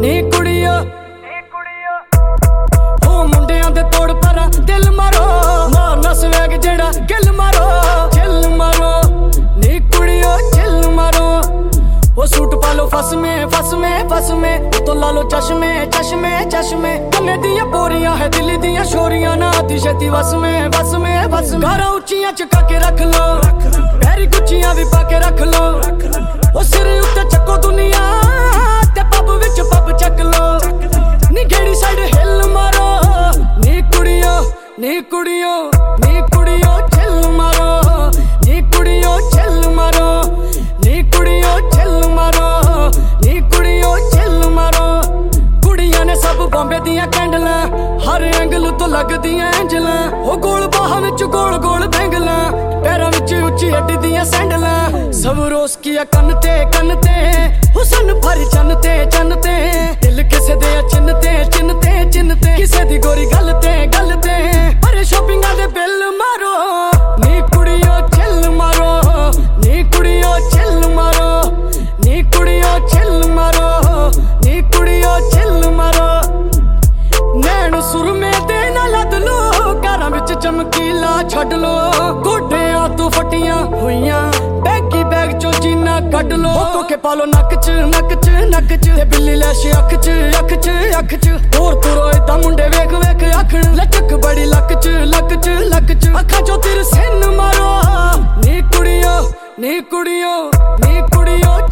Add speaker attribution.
Speaker 1: नी कुड़िया हो मुंडियां दे तोड़ परा दिल मारो मारना स्वैग जेड़ा गिल मारो चिल मारो नी कुड़ियो चिल मारो वो सूट पालो फस में तो लालो चश्मे चश्मे चश्मे कन्ने दियां बोरियां है दिल दियां शोरियां ना आती छेती बस में गारा उच्चियां चुका के रख लो पैरी गुच्चियां भी पाके रख लो ओ सिर उत्ते चक्को दुनिया ते पब विच पब चक लो नी गेड़ी साइड हिल मारो नी कुड़ियो नी कुड़ियो नी कुड़ियो चिल मारो नी कुड़ियो चिल मारो नी कुड़ियो चिल मारो नी कुड़ियो चिल मारो कुड़ियां ने सब बॉम्बे दियां कैंडलां हर एंगल तो लगदियां एंजलां ओ गोल बाहां विच गोल गोल बैंगलां पैरां विच उच्ची हड्डी दियां सैंडलां सब रोस किया कन ते हुसन भर चन ते दिल किसे दे चिन ते किसे दी गोरी गल ते अरे शॉपिंगां दे बिल मारो नी कुड़ियो चिल मारो नी कुड़ियो चिल मारो नी कुड़ियो चिल मारो नी कुड़ियो चिल मारो नैन सुरमे दे ना लद लो घरां विच चमकीला छड्ड लो गोडियां तू फटियां होइयां बैगी बैग चो जीना कड्ड लो कोके पालो नक च ते बिल्ली लैश अख च होर तुरो इदां मुंडे वेख आखण लचक बड़ी लक च अखां चो तिर सिन मारो नी कुड़ियो नी कुड़ियो नी कुड़ियो